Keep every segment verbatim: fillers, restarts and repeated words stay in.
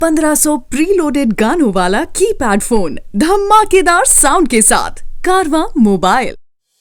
पंद्रह सौ प्रीलोडेड गानों वाला कीपैड फोन धमाकेदार साउंड के साथ कारवां मोबाइल।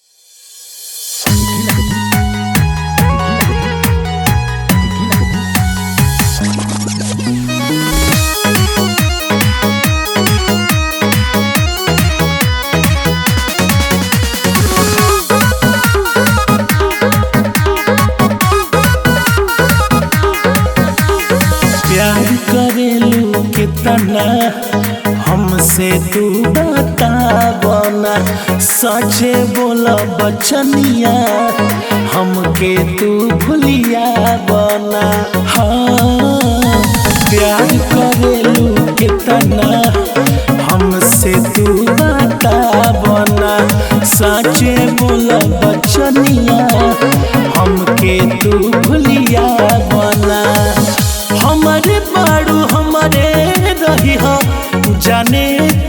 प्यार करेलू कितना हमसे तू बतावना, सचे बोला बचनिया हमके तू भूलिया बना। हाँ प्यार करेलू कितना हमसे तू बतावना, सचे बोला बचनिया हमके तू भूलिया बना। हमारे बाड़ू हमारे रही हो जाने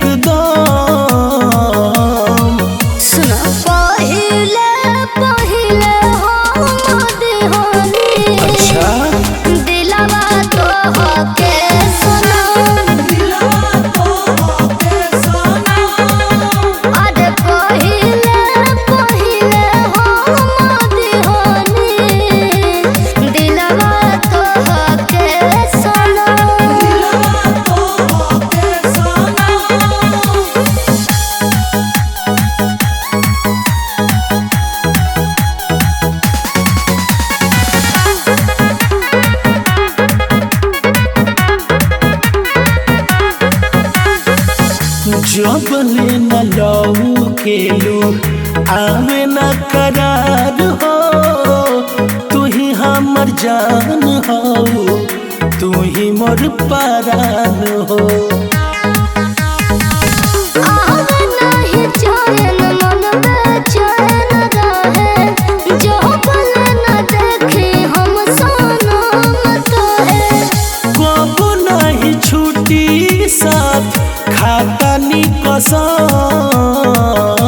एकदम। सुना पहिले पहिले हम देहानी, अच्छा दिलवा तो होके सुना, दिलवा तो होके सुना। अरे पहिले पहिले हम देहानी, दिलवा तो होके सुना, दिलवा तो होके सुना। जबले न लऊ केलू आवे न करार हो, तू ही हमर जान हो, तू ही मोर परान हो। आवे नहीं चैन मन बेचैन रहे, जो पल न देखे हम सनम तोहे। कबो नहीं छूटी साथ खाता नी कसम।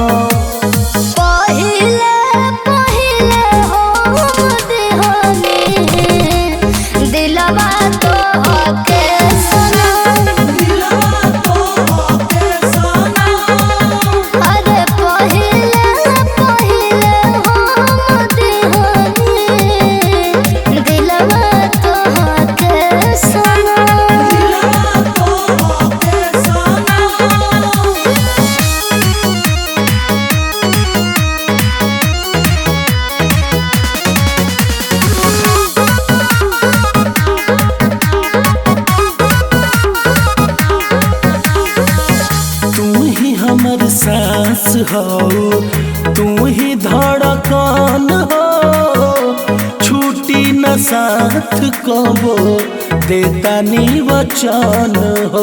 पहिले पहिले हम देहानी, दिलवा तो होके सुना, दिलवा तो होके सुना। अरे पहिले पहिले हम देहानी, दिलवा तो होके सुना, दिलवा तो होके सुना। तू ही हमर सांस हो, तू ही धड़कन हो, छूटी न साथ कबो देता नी वचन हो।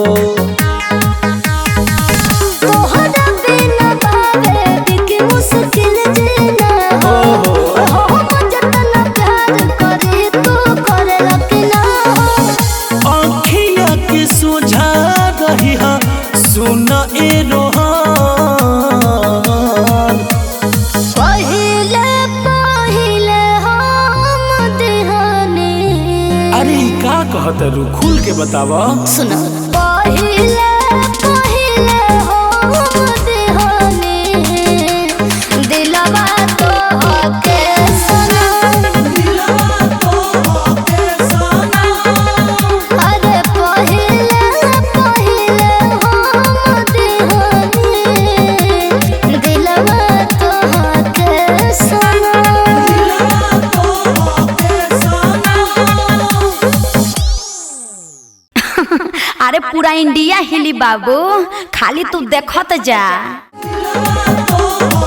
तोहरा बिना बाबे दिखे मुश्किल जीना हो, हम जतना प्यार करे तू करेला कि ना हो। आँखिया के सोझा रही हा सुन ए रोहान। पहिले पहिले हम देहानी, अरे ई का कहत रू खुल के बतावा। सुना पहिले पहिले हम देहानी, दिलवा तो होके सुना, दिलवा तो होके सुना। अरे पहिले पहिले हम देहानी, दिलवा तो होके सुना, दिलवा तो होके सुना। अरे पूरा इंडिया हिली बाबू, खाली तू देखत जा। दिलवा तो